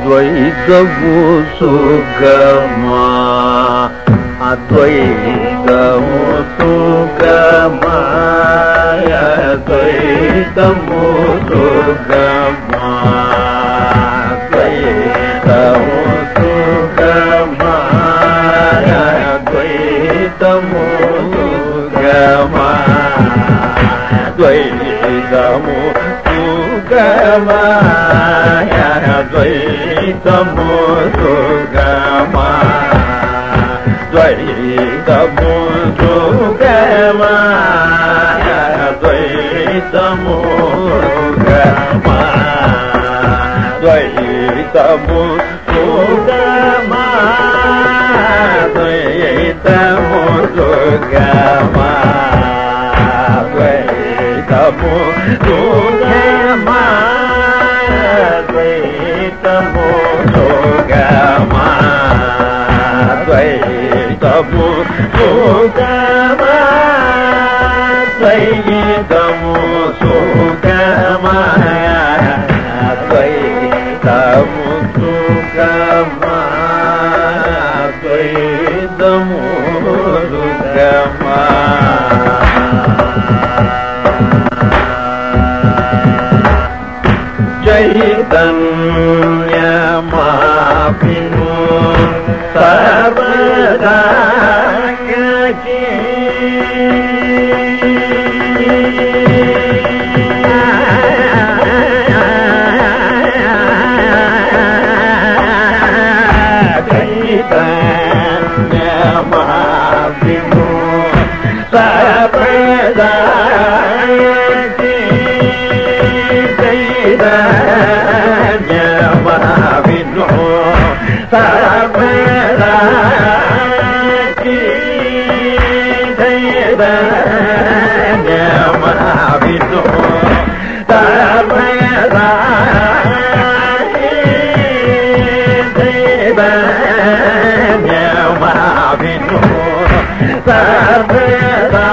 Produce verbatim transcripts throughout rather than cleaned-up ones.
அத்வைதமு சுகமா அத்வைதமு சுகமா அத்வைதமு சுகமா அத்வைதமு சுகமா அத்வைதமு சுகமா அத்வைதமு சுகமா அத்வைதமு சுகமா அத்வைதமு சுகமா அத்வைதமு சுகமா அத்வைதமு சுகமா அத்வைதமு சுகமா அத்வைதமு சுகமா அத்வைதமு சுகமா அத்வைதமு சுகமா அத்வைதமு சுகமா அத்வைதமு சுகமா அத்வைதமு சுகமா चैतन्यमापिनो सर्वदा चैतन्यमापिनो सर्वदा चैतन्यमापिनो सर्वदा चैतन्यमापिनो सर्वदा चैतन्यमापिनो सर्वदा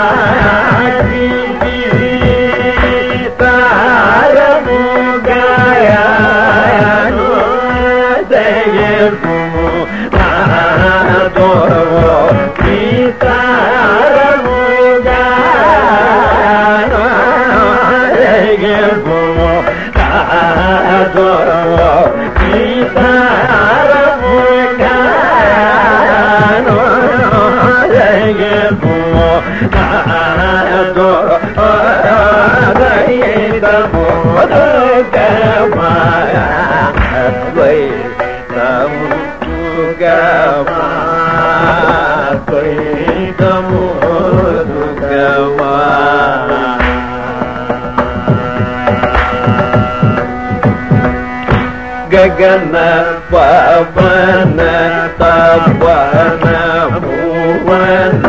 गगन पवन तपन भुवन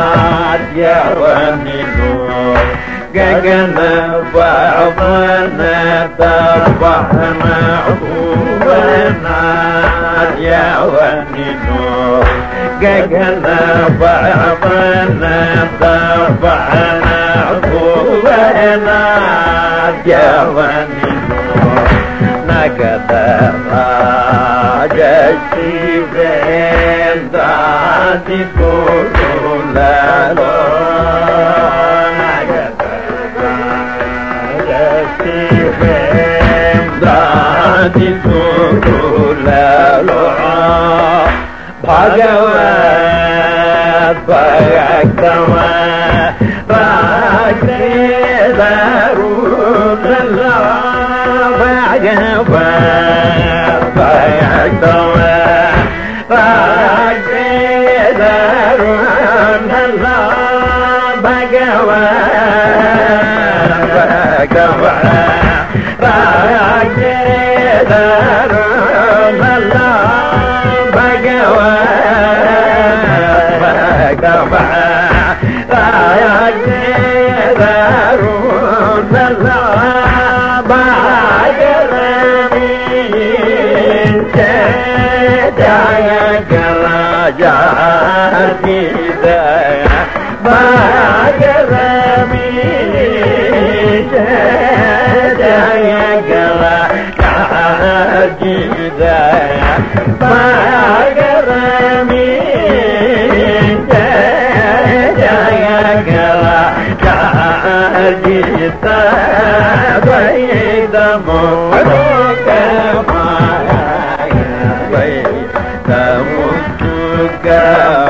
यवनिनो गगन पवन तपन भुवन यवनिनो गगन पवन तपन भुवन यवनिनो नगद राजशिवेन्द्रादि गुरुललो नगद राजशिवेन्द्रादि गुरुललो भगवत भक्तम राजेदरुललो भगवत भक्तम राजेदरुललो भगवत भक्तम राजेदरुललो भगवत भक्तम राजेदरुललो जाति दया भागरमी जय गला काजी Pagarami Jayagala Jajita Vaidamo Lokamaya Vaidamo Sugam